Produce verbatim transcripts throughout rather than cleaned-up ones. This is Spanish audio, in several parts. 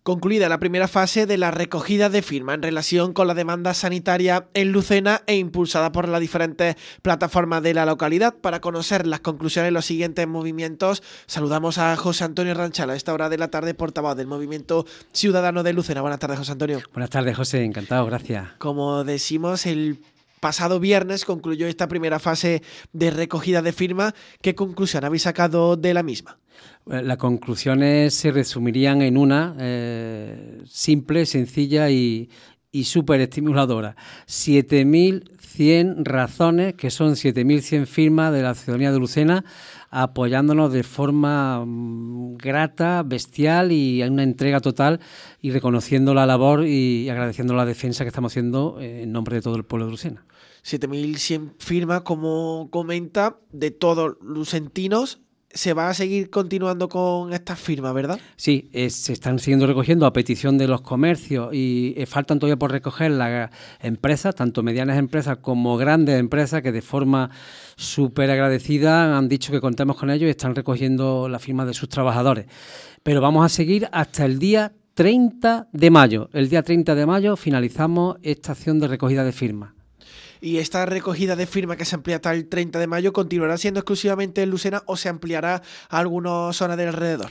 Concluida la primera fase de la recogida de firmas en relación con la demanda sanitaria en Lucena e impulsada por las diferentes plataformas de la localidad. Para conocer las conclusiones de los siguientes movimientos, saludamos a José Antonio Ranchala, a esta hora de la tarde, portavoz del Movimiento Ciudadano de Lucena. Buenas tardes, José Antonio. Buenas tardes, José, encantado, gracias. Como decimos, el pasado viernes concluyó esta primera fase de recogida de firmas. ¿Qué conclusión habéis sacado de la misma? Las conclusiones se resumirían en una eh, simple, sencilla y, y súper estimuladora. siete mil cien razones, que son siete mil cien firmas de la ciudadanía de Lucena, apoyándonos de forma mmm, grata, bestial y en una entrega total, y reconociendo la labor y agradeciendo la defensa que estamos haciendo en nombre de todo el pueblo de Lucena. siete mil cien firmas, como comenta, de todos lucentinos. Se va a seguir continuando con estas firmas, ¿verdad? Sí, eh, se están siguiendo recogiendo a petición de los comercios y eh, faltan todavía por recoger las empresas, tanto medianas empresas como grandes empresas, que de forma súper agradecida han dicho que contemos con ellos y están recogiendo la firma de sus trabajadores. Pero vamos a seguir hasta el día treinta de mayo. El día treinta de mayo finalizamos esta acción de recogida de firmas. ¿Y esta recogida de firmas que se amplía hasta el treinta de mayo continuará siendo exclusivamente en Lucena o se ampliará a algunas zonas del alrededor?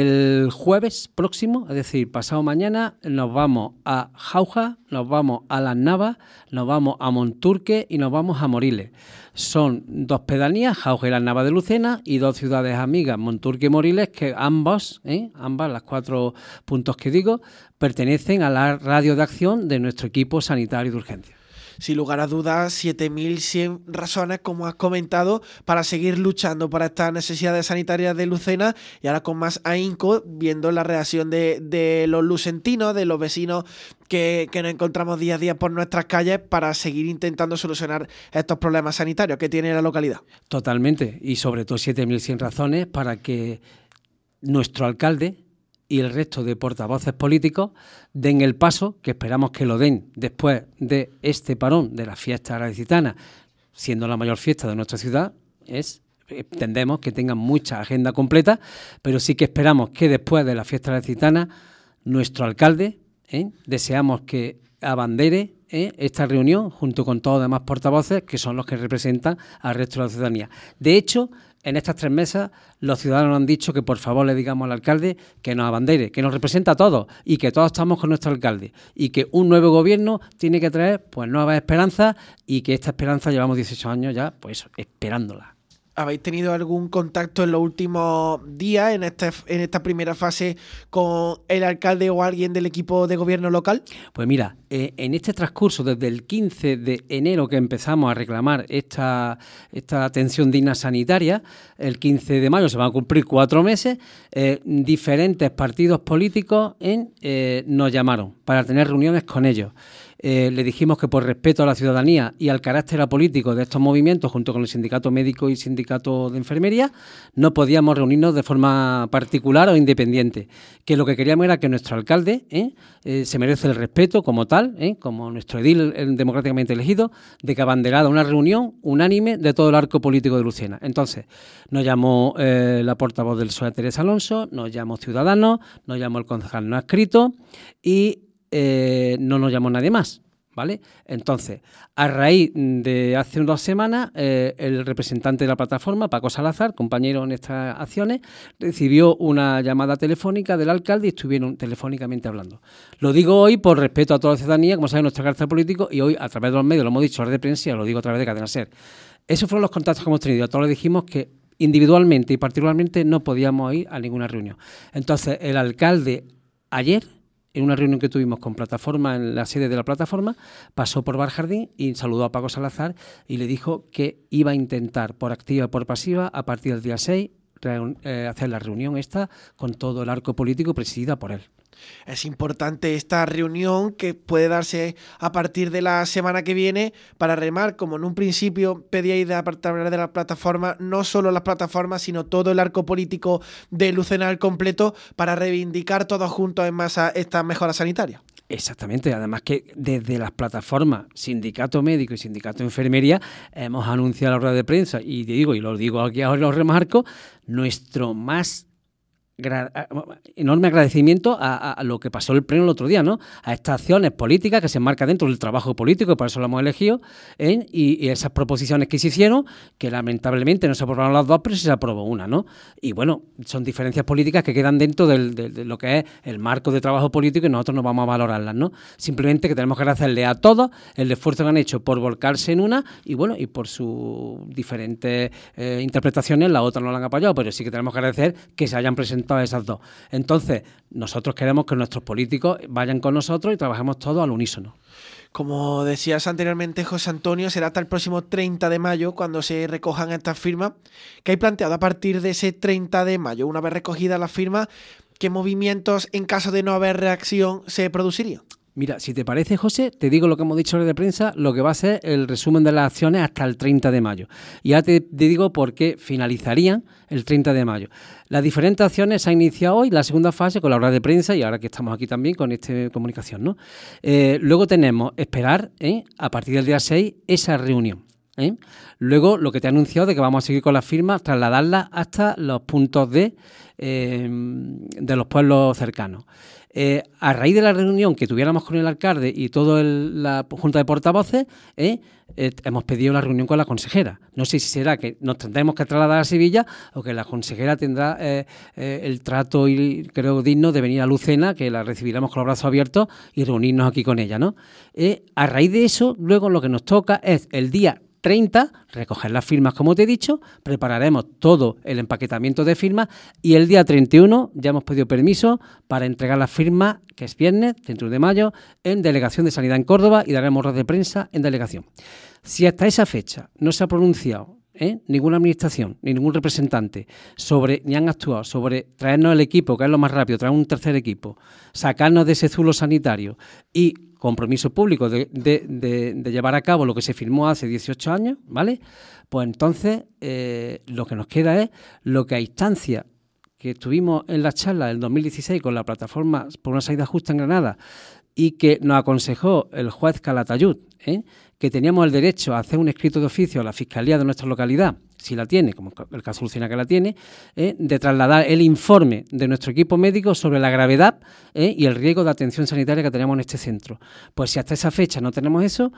El jueves próximo, es decir, pasado mañana, nos vamos a Jauja, nos vamos a Las Navas, nos vamos a Monturque y nos vamos a Moriles. Son dos pedanías, Jauja y Las Navas de Lucena, y dos ciudades amigas, Monturque y Moriles, que ambos, ¿eh? ambas, las cuatro puntos que digo, pertenecen a la radio de acción de nuestro equipo sanitario de urgencia. Sin lugar a dudas, siete mil cien razones, como has comentado, para seguir luchando para estas necesidades sanitarias de Lucena, y ahora con más ahínco, viendo la reacción de, de los lucentinos, de los vecinos que, que nos encontramos día a día por nuestras calles, para seguir intentando solucionar estos problemas sanitarios que tiene la localidad. Totalmente, y sobre todo siete mil cien razones para que nuestro alcalde y el resto de portavoces políticos den el paso, que esperamos que lo den después de este parón de la fiesta gaditana, siendo la mayor fiesta de nuestra ciudad. Es, entendemos que tengan mucha agenda completa, pero sí que esperamos que después de la fiesta gaditana nuestro alcalde, ¿eh? deseamos que abandere ¿eh? esta reunión junto con todos los demás portavoces, que son los que representan al resto de la ciudadanía. De hecho, en estas tres mesas, los ciudadanos han dicho que por favor le digamos al alcalde que nos abandere, que nos representa a todos y que todos estamos con nuestro alcalde, y que un nuevo gobierno tiene que traer pues nuevas esperanzas, y que esta esperanza llevamos dieciocho años ya pues esperándola. ¿Habéis tenido algún contacto en los últimos días, en esta, en esta primera fase, con el alcalde o alguien del equipo de gobierno local? Pues mira, eh, en este transcurso, desde el quince de enero que empezamos a reclamar esta, esta atención digna sanitaria, el quince de mayo se van a cumplir cuatro meses, eh, diferentes partidos políticos en, eh, nos llamaron para tener reuniones con ellos. Eh, le dijimos que por respeto a la ciudadanía y al carácter apolítico de estos movimientos, junto con el sindicato médico y sindicato de enfermería, no podíamos reunirnos de forma particular o independiente, que lo que queríamos era que nuestro alcalde ¿eh? Eh, se merece el respeto como tal, ¿eh? como nuestro edil eh, democráticamente elegido, de que abanderara una reunión unánime de todo el arco político de Lucena. Entonces, nos llamó eh, la portavoz del P S O E, Teresa Alonso, nos llamó Ciudadanos, nos llamó el concejal no adscrito y Eh, no nos llamó nadie más, ¿vale? Entonces, a raíz de hace dos semanas, eh, el representante de la plataforma, Paco Salazar, compañero en estas acciones, recibió una llamada telefónica del alcalde y estuvieron telefónicamente hablando. Lo digo hoy por respeto a toda la ciudadanía, como sabe nuestro carácter político, y hoy a través de los medios, lo hemos dicho a la de prensa y lo digo a través de Cadena Ser. Esos fueron los contactos que hemos tenido. A todos les dijimos que individualmente y particularmente no podíamos ir a ninguna reunión. Entonces, el alcalde ayer, en una reunión que tuvimos con plataforma, en la sede de la plataforma, pasó por Barjardín y saludó a Paco Salazar y le dijo que iba a intentar, por activa y por pasiva, a partir del día seis, eh, hacer la reunión esta con todo el arco político presidida por él. Es importante esta reunión que puede darse a partir de la semana que viene para remar, como en un principio pedíais de apartar de la plataforma, no solo las plataformas, sino todo el arco político de Lucena al completo, para reivindicar todos juntos en masa estas mejoras sanitarias. Exactamente, además que desde las plataformas Sindicato Médico y Sindicato de Enfermería hemos anunciado a la rueda de prensa, y digo, y lo digo aquí ahora, lo remarco, nuestro más enorme agradecimiento a, a lo que pasó el pleno el otro día, ¿no? A estas acciones políticas que se enmarcan dentro del trabajo político, y por eso lo hemos elegido, ¿eh? y, y esas proposiciones que se hicieron, que lamentablemente no se aprobaron las dos, pero sí se aprobó una, ¿no? Y bueno, son diferencias políticas que quedan dentro del, de, de lo que es el marco de trabajo político, y nosotros no vamos a valorarlas, ¿no? Simplemente que tenemos que agradecerle a todos el esfuerzo que han hecho por volcarse en una, y bueno, y por sus diferentes eh, interpretaciones, la otra no la han apoyado, pero sí que tenemos que agradecer que se hayan presentado a esas dos. Entonces, nosotros queremos que nuestros políticos vayan con nosotros y trabajemos todos al unísono. Como decías anteriormente, José Antonio, será hasta el próximo treinta de mayo cuando se recojan estas firmas. ¿Qué hay planteado a partir de ese treinta de mayo? Una vez recogidas las firmas, ¿qué movimientos, en caso de no haber reacción, se producirían? Mira, si te parece, José, te digo lo que hemos dicho en la de prensa, lo que va a ser el resumen de las acciones hasta el treinta de mayo. Y ahora te, te digo por qué finalizarían el treinta de mayo. Las diferentes acciones se han iniciado hoy, la segunda fase, con la hora de prensa, y ahora que estamos aquí también con esta comunicación, ¿no? Eh, luego tenemos esperar, ¿eh? a partir del día seis, esa reunión. ¿eh? Luego, lo que te he anunciado de que vamos a seguir con las firmas, trasladarlas hasta los puntos de, eh, de los pueblos cercanos. Eh, a raíz de la reunión que tuviéramos con el alcalde y toda la junta de portavoces, eh, eh, hemos pedido la reunión con la consejera. No sé si será que nos tendremos que trasladar a Sevilla o que la consejera tendrá eh, eh, el trato, y creo, digno de venir a Lucena, que la recibiremos con los brazos abiertos y reunirnos aquí con ella, ¿no? Eh, a raíz de eso, luego lo que nos toca es el día treinta, recoger las firmas, como te he dicho, prepararemos todo el empaquetamiento de firmas, y el día treinta y uno ya hemos pedido permiso para entregar las firmas, que es viernes, treinta y uno de mayo, en Delegación de Sanidad en Córdoba, y daremos ruedas de prensa en delegación. Si hasta esa fecha no se ha pronunciado ¿eh? ninguna administración ni ningún representante sobre, ni han actuado sobre traernos el equipo, que es lo más rápido, traer un tercer equipo, sacarnos de ese zulo sanitario y compromiso público de, de, de, de llevar a cabo lo que se firmó hace dieciocho años, ¿vale? Pues entonces eh, lo que nos queda es lo que a instancia que estuvimos en la charla del dos mil dieciséis con la plataforma por una salida justa en Granada, y que nos aconsejó el juez Calatayud, ¿eh? que teníamos el derecho a hacer un escrito de oficio a la Fiscalía de nuestra localidad, si la tiene, como el caso Lucena que la tiene, ¿eh? de trasladar el informe de nuestro equipo médico sobre la gravedad ¿eh? y el riesgo de atención sanitaria que tenemos en este centro. Pues si hasta esa fecha no tenemos eso,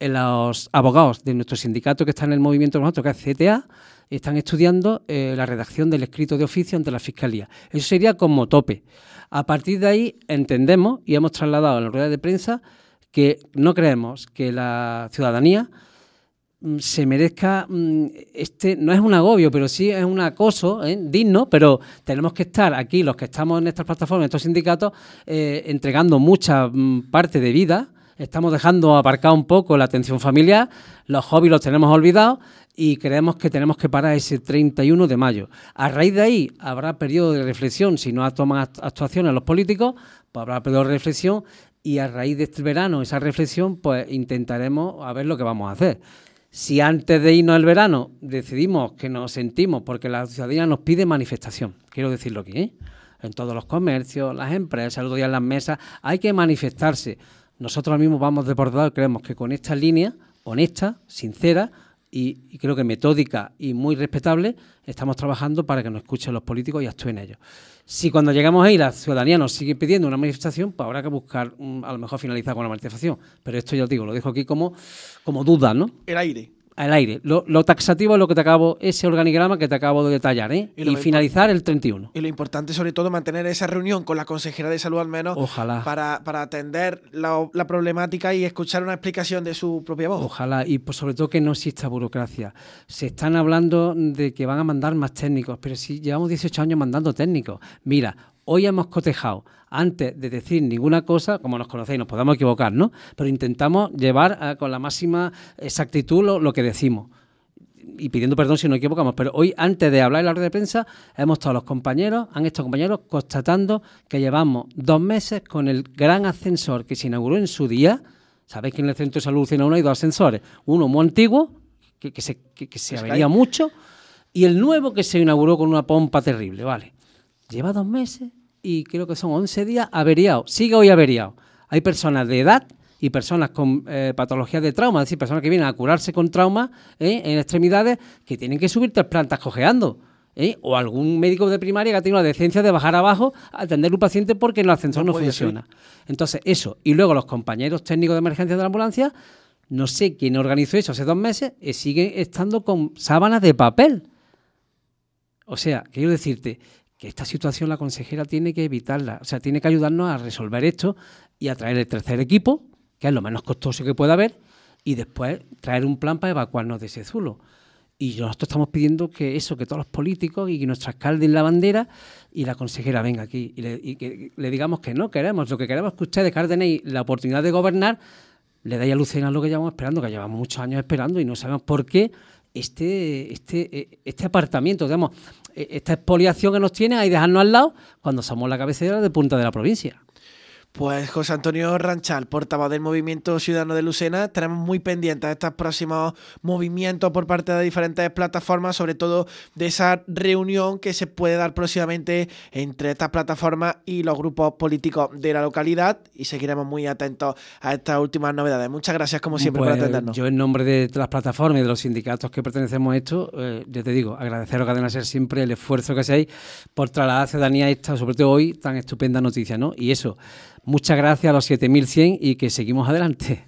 los abogados de nuestro sindicato que está en el movimiento de nosotros, que es C T A, están estudiando eh, la redacción del escrito de oficio ante la Fiscalía. Eso sería como tope. A partir de ahí entendemos, y hemos trasladado en la rueda de prensa, que no creemos que la ciudadanía mm, se merezca, mm, este no es un agobio, pero sí es un acoso ¿eh? digno, pero tenemos que estar aquí, los que estamos en estas plataformas, en estos sindicatos, eh, entregando mucha mm, parte de vida. Estamos dejando aparcado un poco la atención familiar, los hobbies los tenemos olvidados, y creemos que tenemos que parar ese treinta y uno de mayo. A raíz de ahí habrá periodo de reflexión, si no toman actuaciones los políticos, pues habrá periodo de reflexión, y a raíz de este verano, esa reflexión, pues intentaremos a ver lo que vamos a hacer. Si antes de irnos al verano decidimos que nos sentimos, porque la ciudadanía nos pide manifestación, quiero decirlo aquí, ¿eh? en todos los comercios, las empresas, el otro día en las mesas, hay que manifestarse. Nosotros mismos vamos desbordados y creemos que con esta línea honesta, sincera y, y creo que metódica y muy respetable, estamos trabajando para que nos escuchen los políticos y actúen ellos. Si cuando llegamos ahí la ciudadanía nos sigue pidiendo una manifestación, pues habrá que buscar, um, a lo mejor finalizar con la manifestación. Pero esto ya os digo, lo dejo aquí como, como duda, ¿no? El aire. Al aire. Lo, lo taxativo es lo que te acabo, ese organigrama que te acabo de detallar, ¿eh? Y, y finalizar el treinta y uno. Y lo importante, sobre todo, mantener esa reunión con la consejera de salud, al menos. Ojalá. Para, para atender la, la problemática y escuchar una explicación de su propia voz. Ojalá. Y pues, sobre todo que no exista burocracia. Se están hablando de que van a mandar más técnicos, pero si llevamos dieciocho años mandando técnicos. Mira, hoy hemos cotejado, antes de decir ninguna cosa, como nos conocéis, nos podemos equivocar, ¿no? Pero intentamos llevar a, con la máxima exactitud lo, lo que decimos. Y pidiendo perdón si nos equivocamos, pero hoy, antes de hablar en la rueda de prensa, hemos estado los compañeros, han estado compañeros constatando que llevamos dos meses con el gran ascensor que se inauguró en su día. Sabéis que en el Centro de Salud Lucena uno hay dos ascensores, uno muy antiguo, que, que se, que, que se avería mucho, y el nuevo que se inauguró con una pompa terrible, ¿vale? Lleva dos meses y creo que son once días averiado. Sigue hoy averiado. Hay personas de edad y personas con eh, patologías de trauma, es decir, personas que vienen a curarse con trauma eh, en extremidades, que tienen que subir tres plantas cojeando. ¿eh? O algún médico de primaria que ha tenido la decencia de bajar abajo a atender un paciente porque el ascensor no, no funciona. Ser. Entonces, eso. Y luego los compañeros técnicos de emergencia de la ambulancia, no sé quién organizó eso hace dos meses, y siguen estando con sábanas de papel. O sea, quiero decirte que esta situación la consejera tiene que evitarla. O sea, tiene que ayudarnos a resolver esto y a traer el tercer equipo, que es lo menos costoso que pueda haber, y después traer un plan para evacuarnos de ese zulo. Y nosotros estamos pidiendo que eso, que todos los políticos y que nuestro alcalde en la bandera y la consejera venga aquí y, le, y que le digamos que no queremos. Lo que queremos es que ustedes, que ahora tenéis la oportunidad de gobernar, le dais a Lucena lo que llevamos esperando, que llevamos muchos años esperando y no sabemos por qué este, este, este apartamiento, digamos, esta expoliación que nos tiene ahí dejarnos al lado cuando somos la cabecera de punta de la provincia. Pues José Antonio Ranchal, portavoz del Movimiento Ciudadano de Lucena, tenemos muy pendientes estos próximos movimientos por parte de diferentes plataformas, sobre todo de esa reunión que se puede dar próximamente entre estas plataformas y los grupos políticos de la localidad, y seguiremos muy atentos a estas últimas novedades. Muchas gracias como siempre pues, por atendernos. Yo en nombre de las plataformas y de los sindicatos que pertenecemos a esto, eh, yo te digo, agradeceros a Cadena Ser siempre el esfuerzo que hacéis por trasladar a la ciudadanía esta, sobre todo hoy, tan estupenda noticia, ¿no? Y eso, muchas gracias a los siete mil cien y que seguimos adelante.